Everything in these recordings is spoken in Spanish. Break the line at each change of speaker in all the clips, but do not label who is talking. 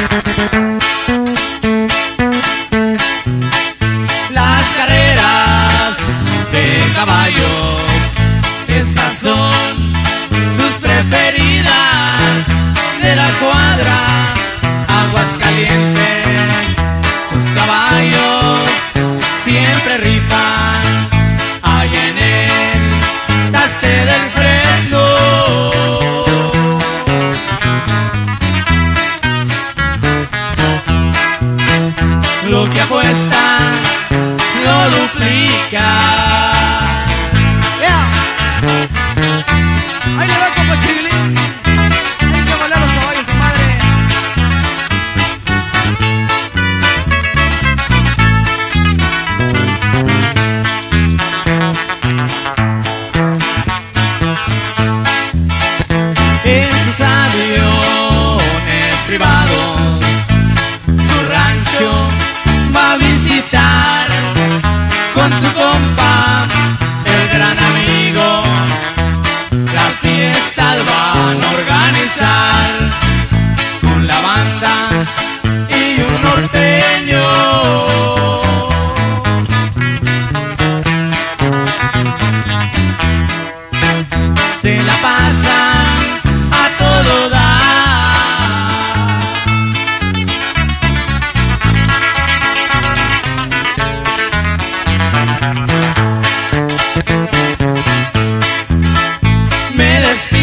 Las carreras de caballos, esas son sus preferidas. De la cuadra Aguascalientes, sus caballos siempre rifan. Allá en el Taste del Fresno, lo que apuesta lo duplica.
Yeah. Ahí le va, compa Chiquilín. Hay que bailar los caballos, compadre.
En sus aviones privados, su rancho va a visitar con su compa, el gran amigo. La fiesta van a organizar con la banda y un norteño. Se la pasan a todo dar. Me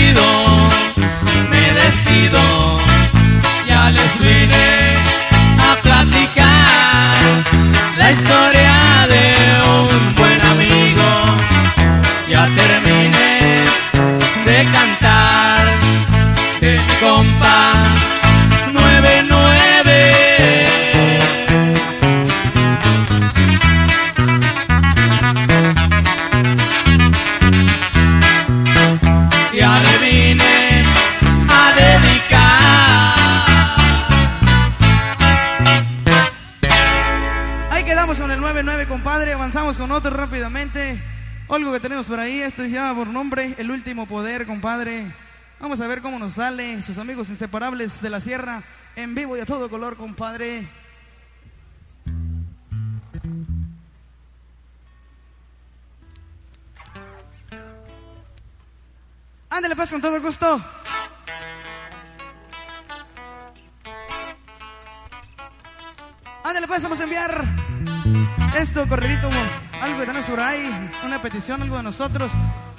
despido, ya les vine a platicar la historia de un buen amigo. Ya terminé de cantar de mi compa 99. Ya le vine a dedicar.
Ahí quedamos con el 99, compadre. Avanzamos con otro rápidamente. Algo que tenemos por ahí, esto se llama por nombre El Último Poder, compadre. Vamos a ver cómo nos sale. Sus amigos inseparables de la sierra, en vivo y a todo color, compadre. Ándale pues, con todo gusto. Ándale pues, vamos a enviar esto corridito, algo que tenemos por ahí, una petición, algo de nosotros.